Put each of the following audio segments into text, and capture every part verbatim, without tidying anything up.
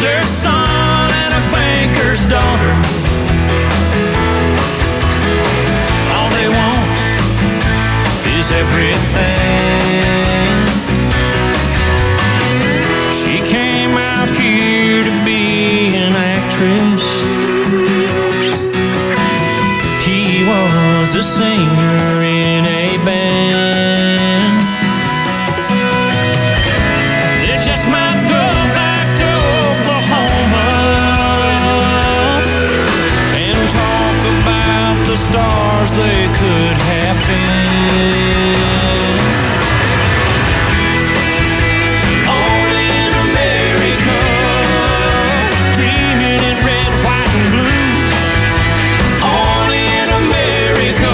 preacher's son and a banker's daughter. All they want is everything. She came out here to be an actress. He was a singer in a band. They just might go back to Oklahoma and talk about the stars they could have been. Only in America, dreaming in red, white, and blue. Only in America.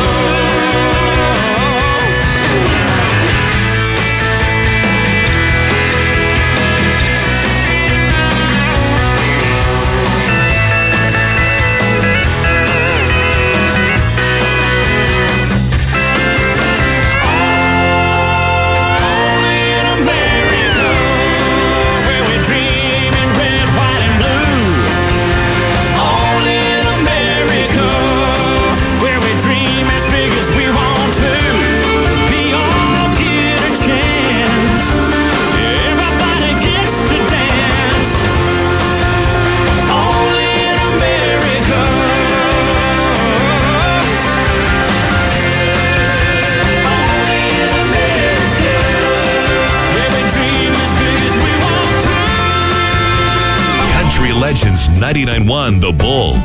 Legends ninety-nine point one The Bull.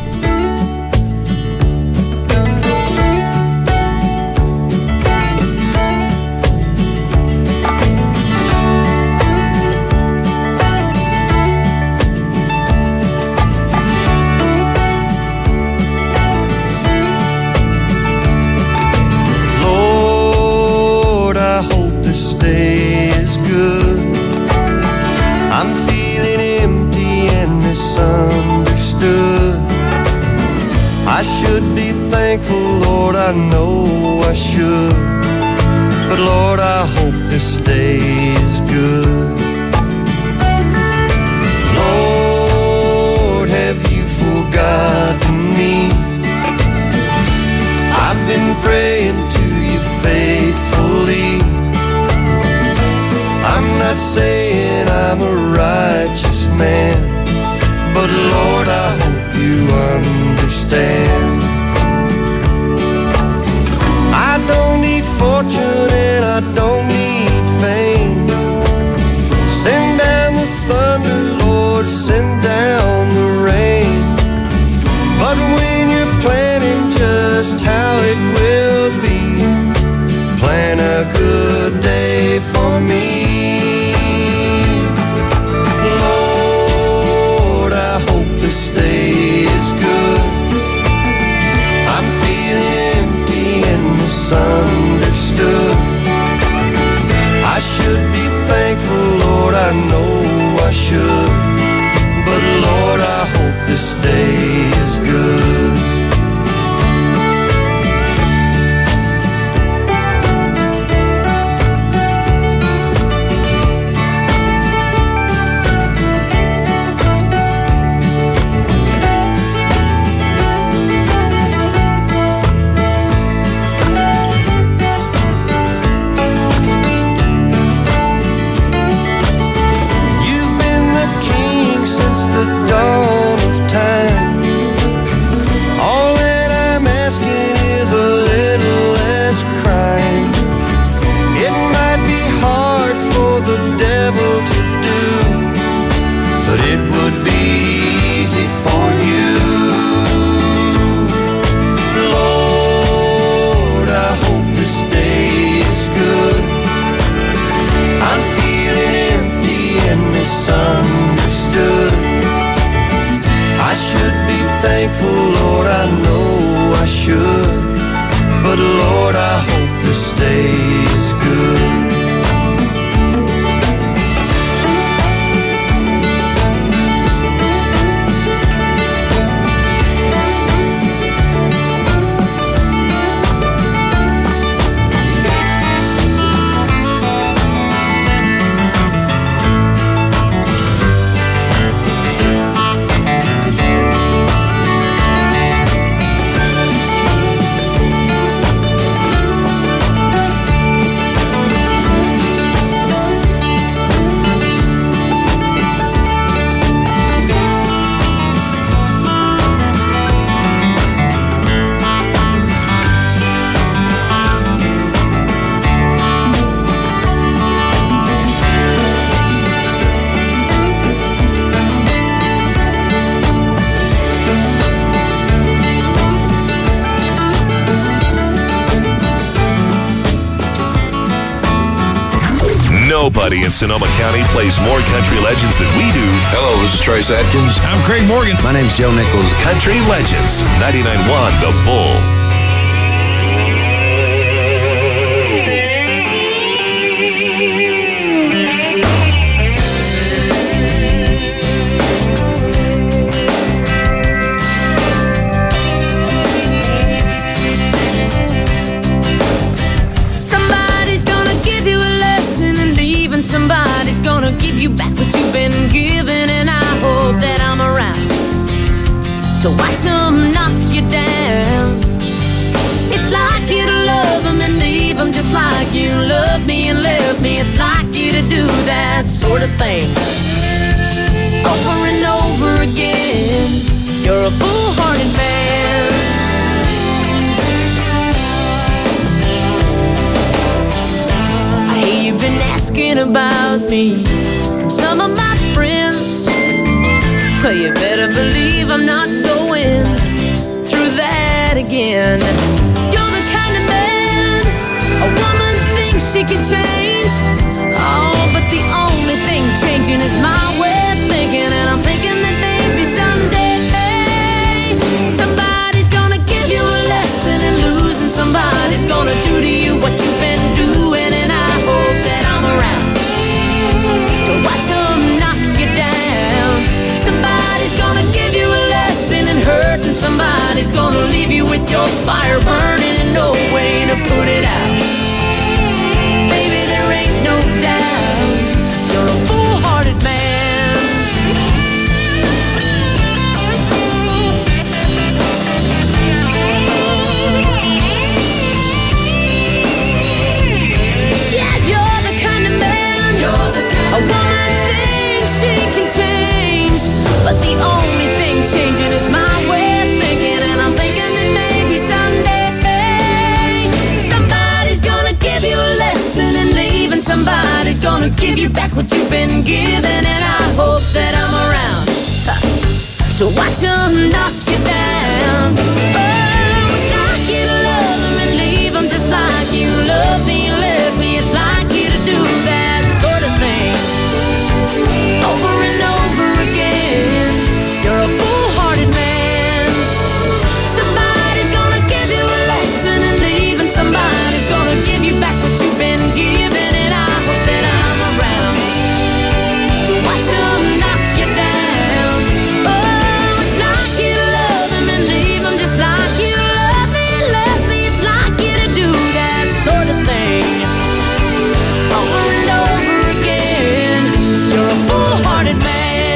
Lord, I hope this day is good. I'm feeling empty and misunderstood. I should be thankful, Lord, I know I should. But Lord, I hope this day is good. Lord, have you forgotten me? I've been praying to you faithfully. I'm not saying I'm a righteous man, but Lord, I hope you understand. I don't need fortune and I don't need fame. Send down the thunder, Lord, send down the rain. But when you're planning just how it will be, plan a good day for me. This day is good. I'm feeling empty and misunderstood. I should be thankful, Lord, I know I should. But Lord, I hope this day is good. Misunderstood. I should be thankful, Lord, I know I should. But Lord, I hope this day is good. Nobody in Sonoma County plays more country legends than we do. Hello, this is Trace Atkins. I'm Craig Morgan. My name's Joe Nichols. Country Legends, ninety-nine point one The Bull. Somebody's gonna give you back what you've been given, and I hope that I'm around to watch them knock you down. It's like you to love them and leave them just like you loved me and left me. It's like you to do that sort of thing over and over again. You're a foolhardy man. I hear you've been asking about me from some of my friends. Well, you better believe I'm not going through that again. You're the kind of man a woman thinks she can change. Oh, but the only thing changing is my way of thinking. And I'm thinking that maybe someday somebody's gonna give you a lesson in losing. Somebody's gonna do to you what you've been doing. And I hope that I'm around to watch them knock you down. Somebody's gonna give you a lesson in hurt, and somebody's gonna leave you with your fire burning and no way to put it out. Baby, there ain't no doubt you're a foolhardy man. Yeah, you're the kind of man, you're the kind a woman thinks she can change, but the only thing changing is my way of thinking. And I'm thinking that maybe someday somebody's gonna give you a lesson in leaving. Somebody's gonna give you back what you've been given. And I hope that I'm around huh, to watch them knock you down. Oh, it's like you to love them and leave them just like you love me and left me. It's like you to do that sort of thing over and over again. You're a foolhardy man. Somebody's gonna give you a lesson in leaving. Somebody's gonna give you back what you've been given. And I hope that I'm around to watch them knock you down. Oh, it's like you to love them and leave them just like you love me and left me. It's like you to do that sort of thing over and over again. You're a foolhardy man.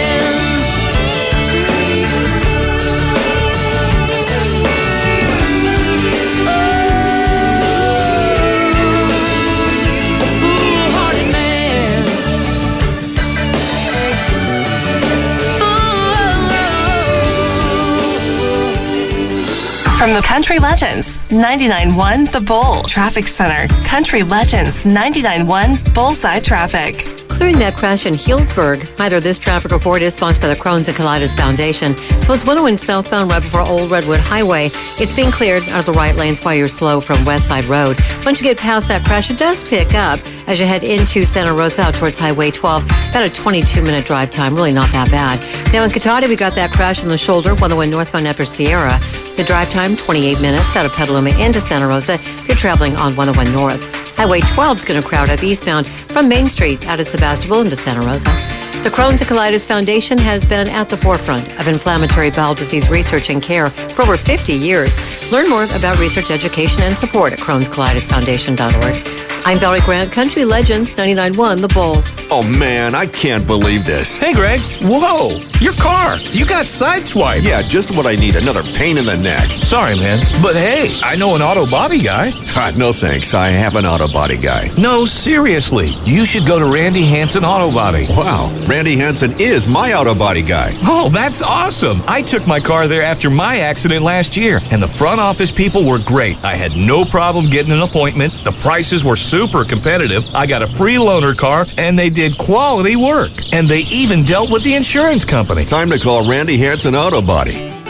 Oh, a foolhardy man. Oh. From the Country Legends, ninety-nine point one The Bull Traffic Center. Country Legends, ninety-nine point one Bullseye Traffic. Clearing that crash in Healdsburg. Hi there, this traffic report is sponsored by the Crohn's and Colitis Foundation. So it's one oh one southbound right before Old Redwood Highway. It's being cleared out of the right lanes while you're slow from West Side Road. Once you get past that crash, it does pick up as you head into Santa Rosa out towards Highway twelve. About a twenty-two minute drive time, really not that bad. Now in Cotati, we got that crash in the shoulder, one oh one northbound after Sierra. The drive time, twenty-eight minutes out of Petaluma into Santa Rosa if you're traveling on one oh one North. Highway twelve is going to crowd up eastbound from Main Street out of Sebastopol into Santa Rosa. The Crohn's and Colitis Foundation has been at the forefront of inflammatory bowel disease research and care for over fifty years. Learn more about research, education, and support at crohns colitis foundation dot org. I'm Valerie Grant, Country Legends, ninety-nine point one The Bull. Oh, man, I can't believe this. Hey, Greg. Whoa, your car. You got sideswiped. Yeah, just what I need. Another pain in the neck. Sorry, man. But hey, I know an auto body guy. God, no thanks. I have an auto body guy. No, seriously. You should go to Randy Hansen Auto Body. Wow, Randy Hansen is my auto body guy. Oh, that's awesome. I took my car there after my accident last year, and the front office people were great. I had no problem getting an appointment. The prices were super competitive. I got a free loaner car, and they did quality work. And they even dealt with the insurance company. Time to call Randy Hansen Auto Body.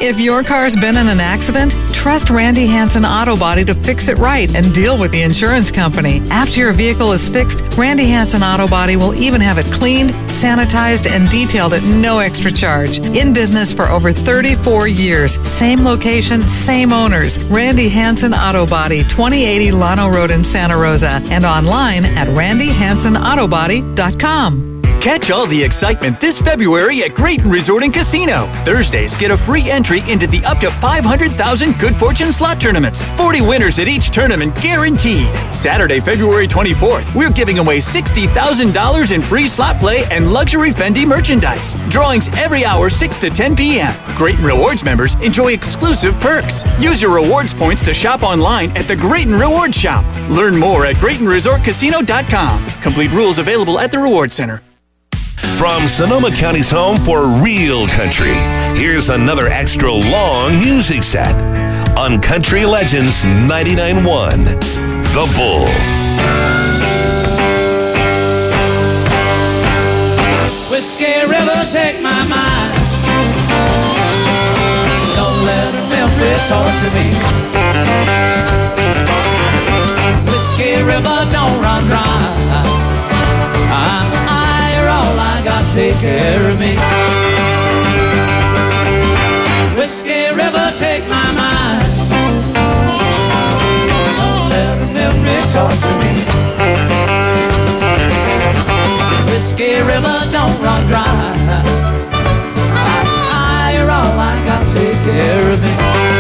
If your car's been in an accident, trust Randy Hansen Auto Body to fix it right and deal with the insurance company. After your vehicle is fixed, Randy Hansen Auto Body will even have it cleaned, sanitized, and detailed at no extra charge. In business for over thirty-four years. Same location, same owners. Randy Hansen Auto Body, twenty eighty Llano Road in Santa Rosa, and online at randy hansen auto body dot com. Catch all the excitement this February at Grayton Resort and Casino. Thursdays, get a free entry into the up to five hundred thousand Good Fortune slot tournaments. forty winners at each tournament guaranteed. Saturday, February twenty-fourth, we're giving away sixty thousand dollars in free slot play and luxury Fendi merchandise. Drawings every hour, six to ten p.m. Grayton Rewards members enjoy exclusive perks. Use your rewards points to shop online at the Grayton Rewards Shop. Learn more at grayton resort casino dot com. Complete rules available at the Rewards Center. From Sonoma County's home for real country, here's another extra long music set on Country Legends ninety-nine point one, The Bull. Whiskey River, take my mind. Don't let a memory talk to me. Whiskey River, don't run dry. I'm all I got, take care of me. Whiskey River, take my mind. Don't let a memory talk to me. Whiskey River, don't run dry. I, you're all I got, take care of me.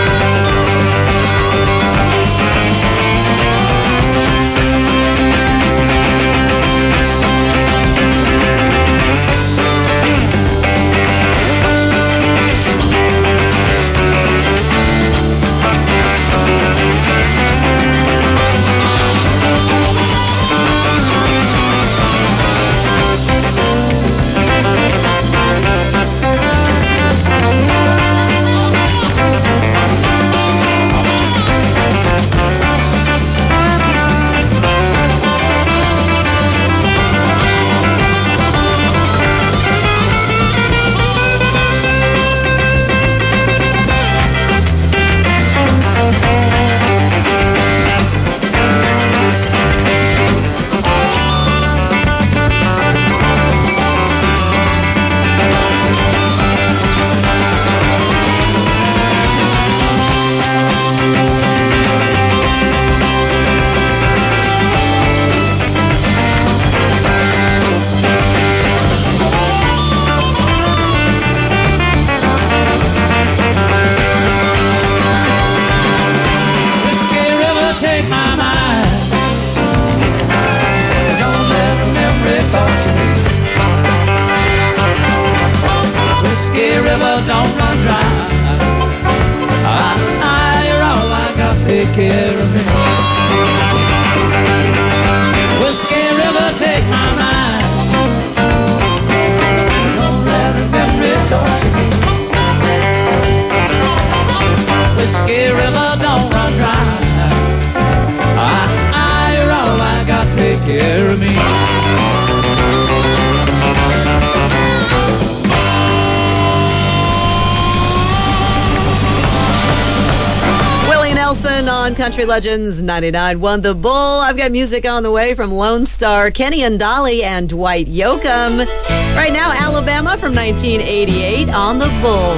On Country Legends ninety-nine point one The Bull. I've got music on the way from Lone Star, Kenny and Dolly, and Dwight Yoakam. Right now, Alabama from nineteen eighty-eight on The Bull.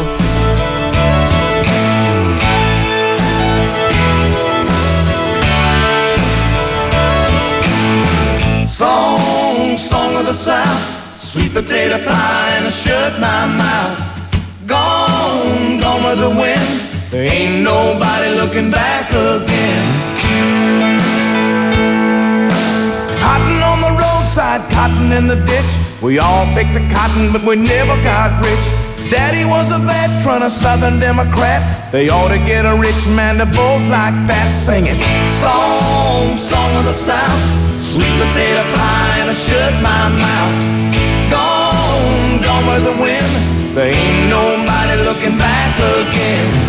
Song, song of the South, sweet potato pie and I shut my mouth. Gone, gone with the wind. There ain't nobody looking back again. Cotton on the roadside, cotton in the ditch. We all picked the cotton, but we never got rich. Daddy was a veteran, a Southern Democrat. They ought to get a rich man to vote like that. Singing song, song of the South, sweet potato pie and I shut my mouth. Gone, gone with the wind. There ain't nobody looking back again.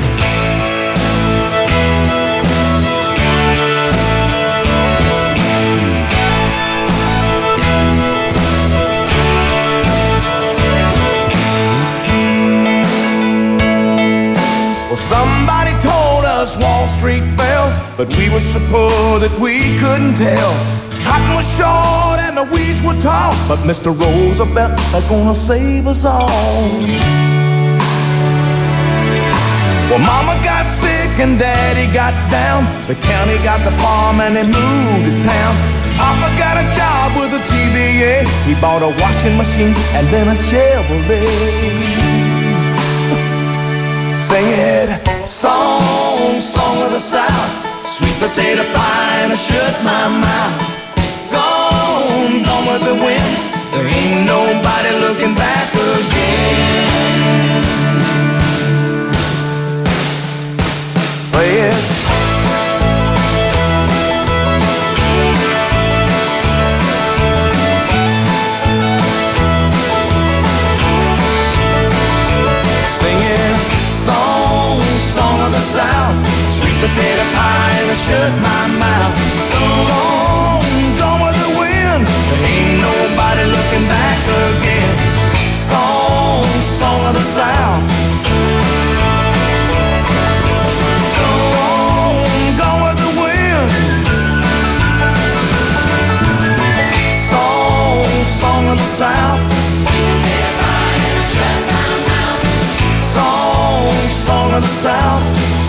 Somebody told us Wall Street fell, but we were so poor that we couldn't tell. Cotton was short and the weeds were tall, but Mister Roosevelt is gonna save us all. Well, Mama got sick and Daddy got down. The county got the farm and they moved to town. Papa got a job with a T V A. He bought a washing machine and then a Chevrolet. Sing it, song, song of the South, sweet potato pie and I shut my mouth. Gone, gone with the wind, there ain't nobody looking back again. Play it. South, sweet potato pie and I shut my mouth. Gone, gone with the wind, there ain't nobody looking back again. Song, song of the South. Gone, gone with the wind. Song, song of the South. Sweet potato pie and I shut my mouth. Song, song of the South.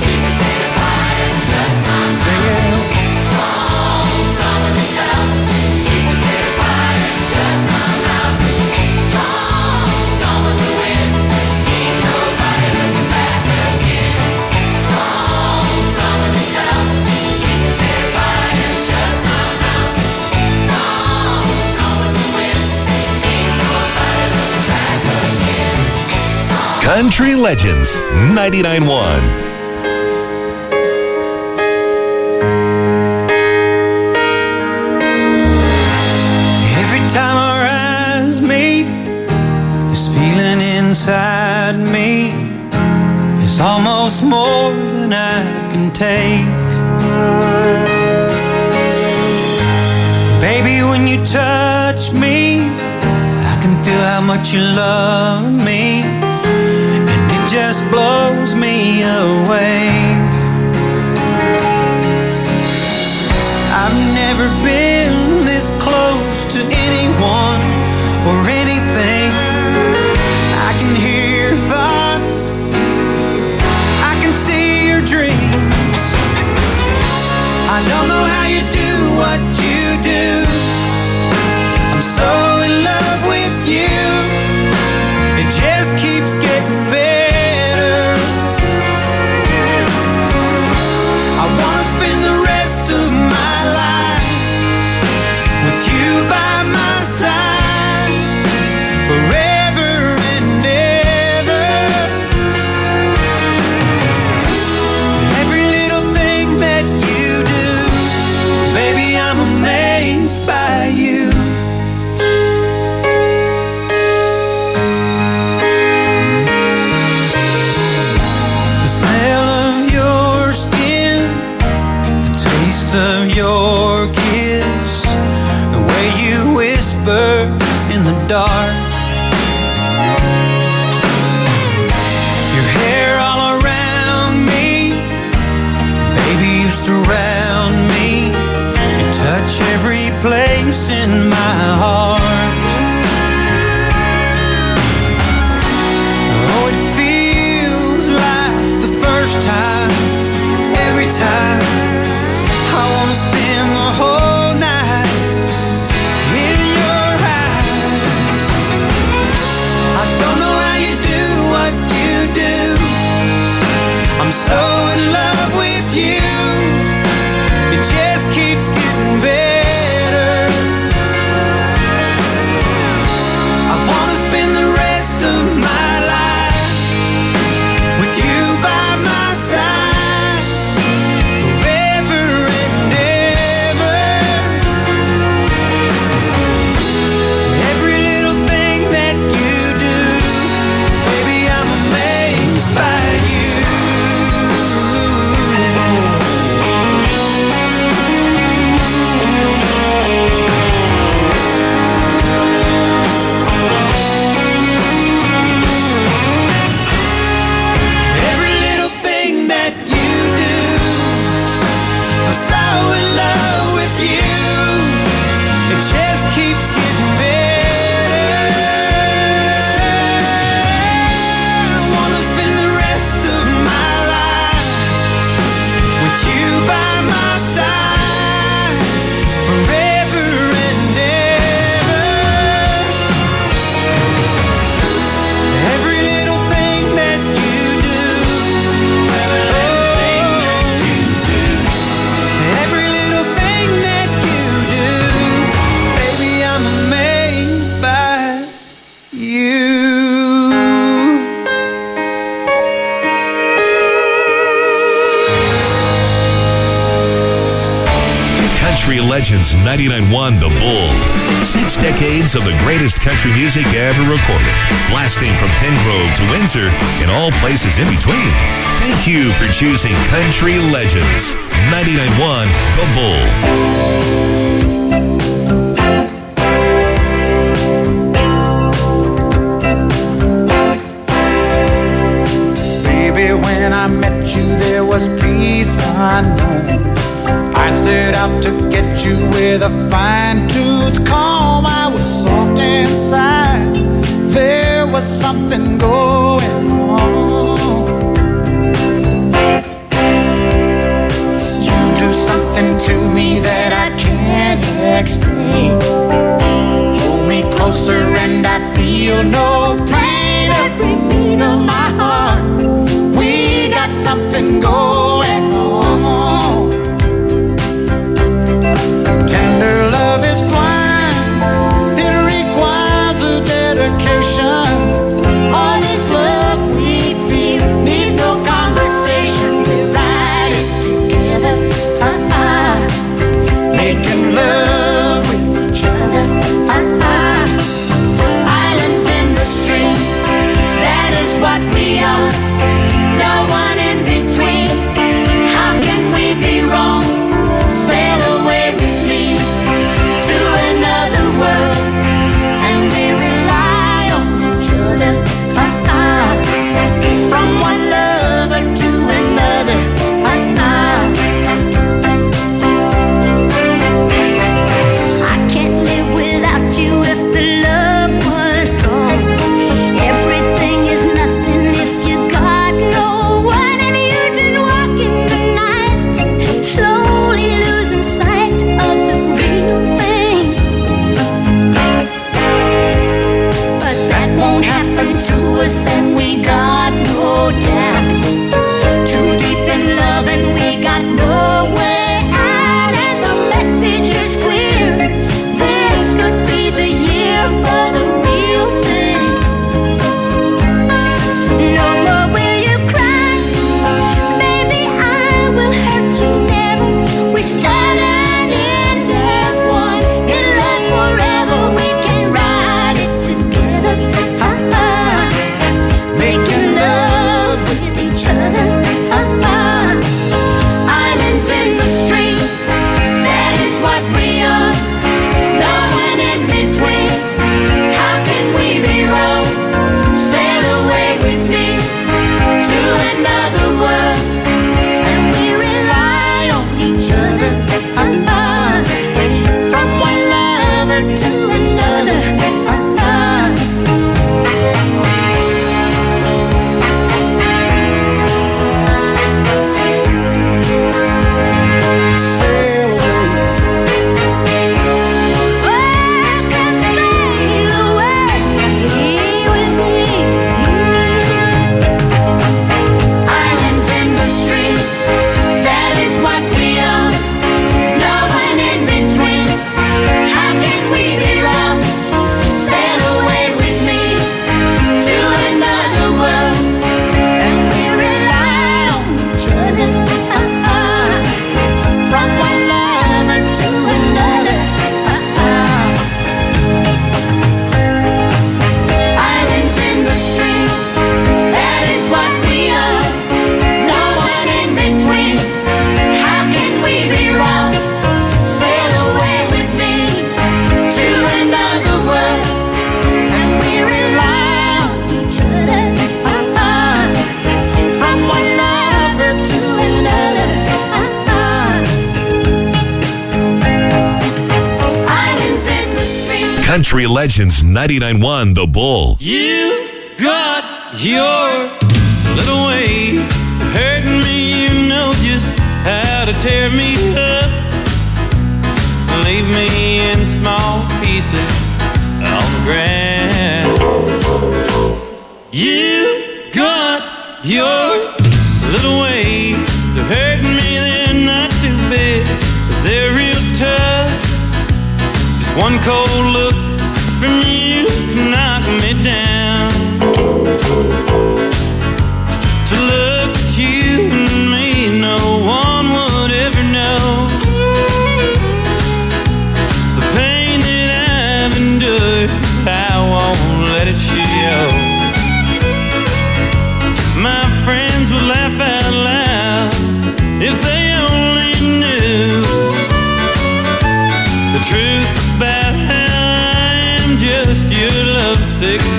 Singing song, song of the South, sweet potato pie and shut my mouth. Gone, gone with the wind, ain't nobody looking back again. Song, song of the South, sweet potato pie and shut my mouth. Gone, gone with the wind, ain't nobody looking back again. Song. Country Legends ninety-nine point one. Inside me is almost more than I can take. Baby, when you touch me, I can feel how much you love me, and it just blows me away. I've never been this close to anyone or anything. I can hear your thoughts, I can see your dreams. I don't know how you do what you do. I'm so in love with you. It just keeps getting better. I wanna spend the rest of my life with you by my side forever and ever. Every little thing that you do, baby, I'm amazed by you. The smell of your skin, the taste of your kiss, the way you whisper in the dark, your hair all around me, baby, you surround me, you touch every place in my heart. Oh, it feels like the first time, every time. I wanna spend the whole night in your eyes. I don't know how you do what you do. I'm so in love with you. It just keeps getting better. Legends ninety-nine point one The Bull. Six decades of the greatest country music ever recorded, blasting from Pengrove to Windsor and all places in between. Thank you for choosing Country Legends ninety-nine point one The Bull. When I met you, there was peace unknown. I set out to get you with a fine-tooth comb. I was soft inside. There was something going on. You do something to me that I can't explain. Hold me closer and I feel no pain. Every beat of my heart, something going on. Tender love is blind. It requires a dedication. All this love we feel needs no conversation. We ride it together, uh-uh. Making love with each other, uh-uh. Islands in the stream, that is what we are. No one in between. How can we be wrong? Sail away with me to another world, and we rely on each other, uh-uh. From one lover to another, uh-uh. I can't live without you if the love was gone. Everything is nothing if you got no. And we got no doubt. Too deep in love and we got no way out. And the message is clear. This could be the year for the real thing. No more will you cry, baby, I will hurt you never. We start and end as one. In love forever, we can ride it together, uh-uh. Making love with each other, uh-uh. Islands in the stream, that is what we are. No one in between. How can we be wrong? Sail away with me to another world, and we rely on each other, uh-uh. From one lover to another, uh-uh. Country Legends ninety-nine point one The Bull. You got your little ways of hurting me. You know just how to tear me up. Leave me in small pieces on the ground. You got your little ways of hurting me. They're not too big, but they're real tough. Just one cold look from you can knock me down. To look at you and me, no one would ever know.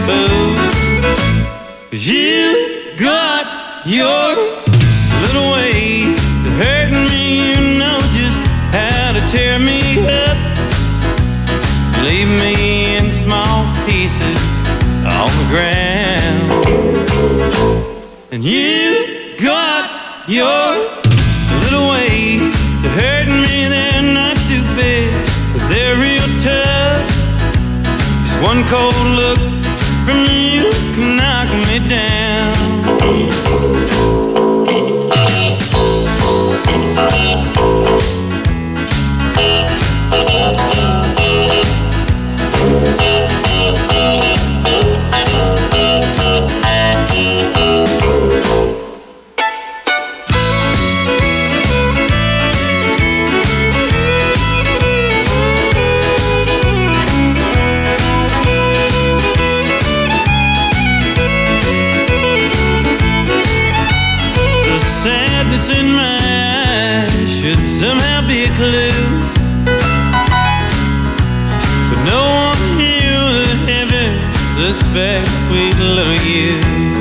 fool. 'Cause you got your little ways to hurt me. You know just how to tear me up. Leave me in small pieces on the ground. And you got your little ways to hurt me. They're not too big, but they're real tough. Just one cold look from you can knock me down. In my eyes should somehow be a clue, but no one here would ever suspect sweet little you.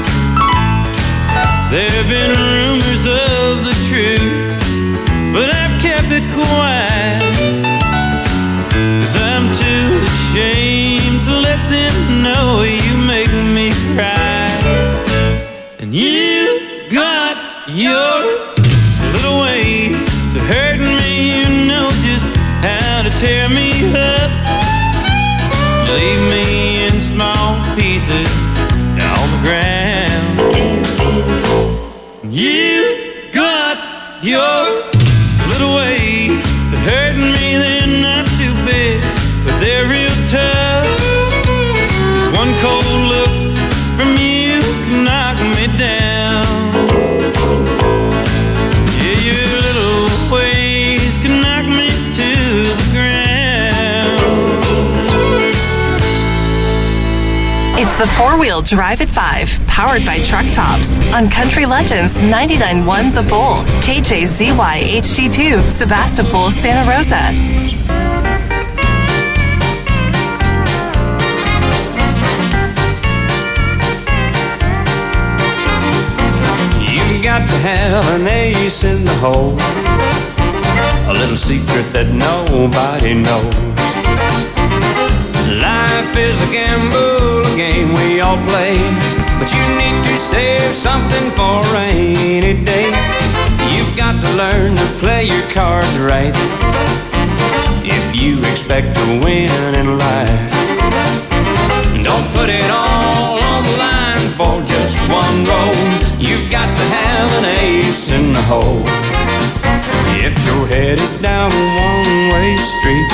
There have been rumors of the truth, but I've kept it quiet, 'cause I'm too ashamed to let them know you make me cry. And you got your little ways to hurt me. You know just how to tear me up. Leave me in small pieces on the ground. You got your little ways to hurt me. They're not too big, but they're real tough. Just one cold look from you can knock me down. It's the four-wheel Drive at five, powered by Truck Tops on Country Legends ninety-nine point one The Bull, K J Z Y H D two, Sebastopol, Santa Rosa. You've got to have an ace in the hole, a little secret that nobody knows. Life is a gamble, a game we all play, but you need to save something for a rainy day. You've got to learn to play your cards right if you expect to win in life. Don't put it all on the line for just one roll. You've got to have an ace in the hole. If you're headed down a one-way street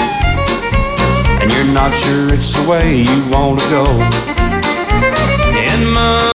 and you're not sure it's the way you want to go, in my